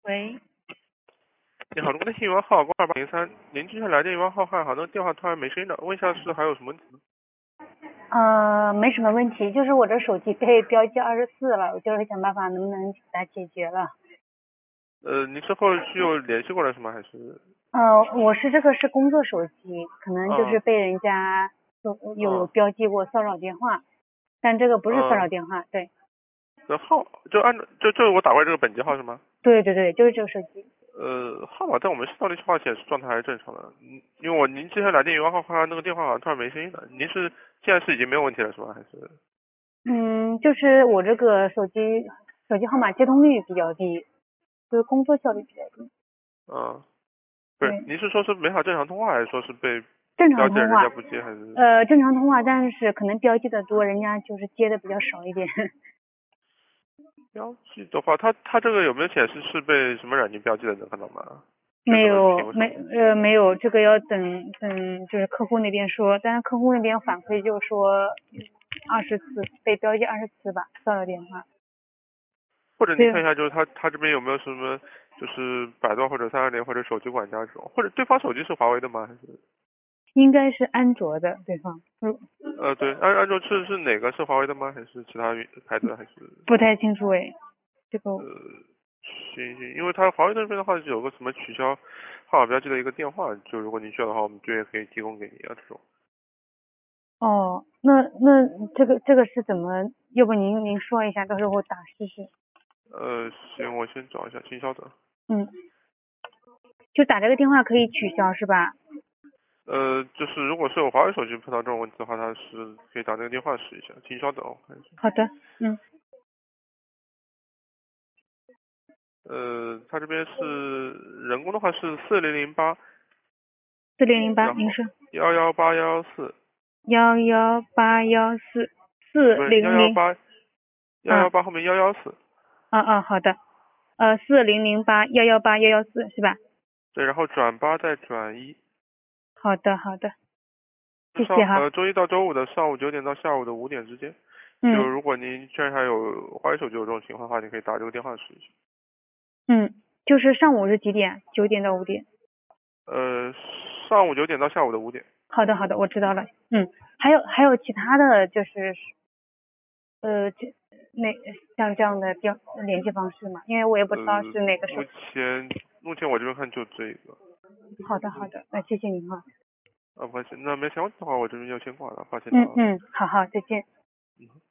喂， 你好，这个电信员号挂2803，您之前来电员号号，好像电话突然没声音了，问一下是还有什么问题吗？ 没什么问题，就是我这手机被标记24了，我就是想办法能不能把它解决了。 您之后是有联系过来是吗？还是？ 我这个是工作手机，可能就是嗯被人家有嗯标记过骚扰电话，但这个不是骚扰嗯， 电话，对， 那号就按照就我打过来这个本机号是吗？ 对对对，就是这个手机。 号码在我们视道里话显示状态还是正常的，因为您之前来电员号那个电话好像突然没声音了，您是现在是已经没有问题了是吗？还是？ 就是我这个手机号码接通率比较低，就是工作效率比较低。 嗯，不是， 对， 您是说是没法正常通话，还是说是被正标常通话， 记了人家不接，还是？ 正常通话，但是可能标记的多，人家就是接的比较少一点。 标记的话，它这个有没有显示是被什么软件标记的？能看到吗？这没怎么有， 评什么？ 没有，这个要等，就是客户那边说，但是客户那边反馈就说20次被标记20次吧，骚扰电话。 或者您对， 看一下，就是他这边有没有什么，就是百度或者320或者手机管家这种，或者对方手机是华为的吗？还是？ 应该是安卓的对方， 对，安卓是哪个是华为的吗？还是其他牌子？还是？ 不太清楚诶，这个呃，行，因为他华为那边的话有个什么取消号码标记的一个电话，就如果您需要的话，我们这边可以提供给你啊这种。 哦，那这个是怎么？要不您说一下，到时候我打试试。 行，我先找一下，请稍等。 嗯，就打这个电话可以取消是吧？ 就是如果是有华为手机碰到这种问题的话，它是可以打那个电话试一下，请稍等，我看一下。 好的，嗯， 它这边是人工的话是4008， 4008， 然后您说 118114， 11814四不是零零，啊 118后面114， 好的。4008118114是吧？ 对，然后转8再转1。 好的好的，谢谢哈。 周一到周五的上午9点到下午的5点之间，就嗯如果您确认还有华为手机有这种情况的话，你可以打这个电话试一下。 嗯，就是上午是几点？9点到5点。 呃，上午9点到下午的5点。 好的好的，我知道了。还有其他的就是这那像这样的联系方式吗？因为我也不知道是哪个手。 目前我这边看就这个。 好的好的，那谢谢您哈。 不好意思，那没想问题的话，我这边就先挂了，抱歉了啊。 好，再见。 嗯。